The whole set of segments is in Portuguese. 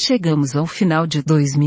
Chegamos ao final de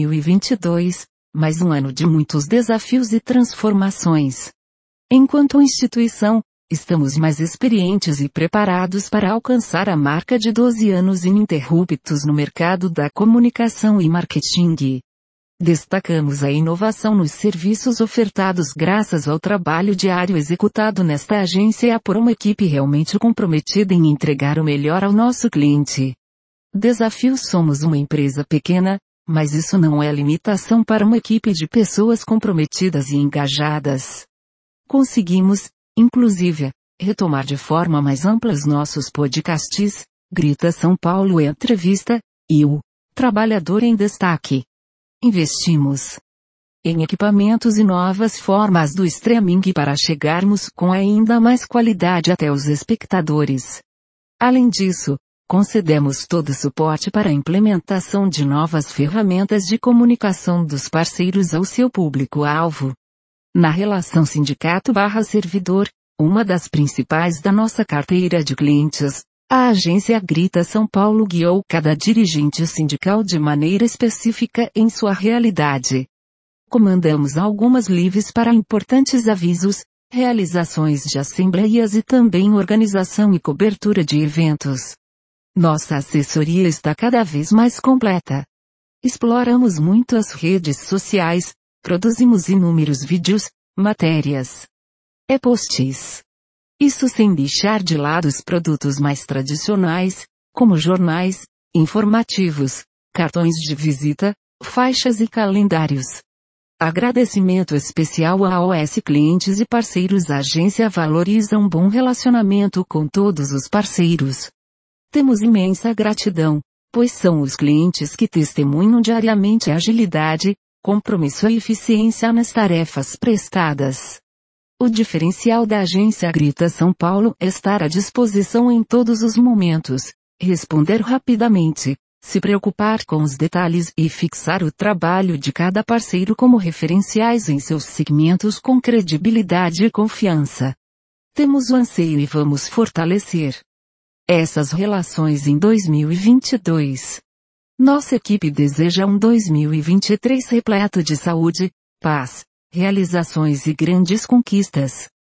2022, mais um ano de muitos desafios e transformações. Enquanto instituição, estamos mais experientes e preparados para alcançar a marca de 12 anos ininterruptos no mercado da comunicação e marketing. Destacamos a inovação nos serviços ofertados graças ao trabalho diário executado nesta agência por uma equipe realmente comprometida em entregar o melhor ao nosso cliente. Desafios: somos uma empresa pequena, mas isso não é limitação para uma equipe de pessoas comprometidas e engajadas. Conseguimos, inclusive, retomar de forma mais ampla os nossos podcasts, Grita São Paulo Entrevista, e o Trabalhador em Destaque. Investimos em equipamentos e novas formas do streaming para chegarmos com ainda mais qualidade até os espectadores. Além disso, concedemos todo o suporte para a implementação de novas ferramentas de comunicação dos parceiros ao seu público-alvo. Na relação sindicato/servidor, uma das principais da nossa carteira de clientes, a agência Grita São Paulo guiou cada dirigente sindical de maneira específica em sua realidade. Comandamos algumas lives para importantes avisos, realizações de assembleias e também organização e cobertura de eventos. Nossa assessoria está cada vez mais completa. Exploramos muito as redes sociais, produzimos inúmeros vídeos, matérias, e-posts. Isso sem deixar de lado os produtos mais tradicionais, como jornais, informativos, cartões de visita, faixas e calendários. Agradecimento especial a AOS clientes e parceiros. A agência valoriza um bom relacionamento com todos os parceiros. Temos imensa gratidão, pois são os clientes que testemunham diariamente a agilidade, compromisso e eficiência nas tarefas prestadas. O diferencial da agência Grita São Paulo é estar à disposição em todos os momentos, responder rapidamente, se preocupar com os detalhes e fixar o trabalho de cada parceiro como referenciais em seus segmentos com credibilidade e confiança. Temos o anseio e vamos fortalecer essas relações em 2022. Nossa equipe deseja um 2023 repleto de saúde, paz, realizações e grandes conquistas.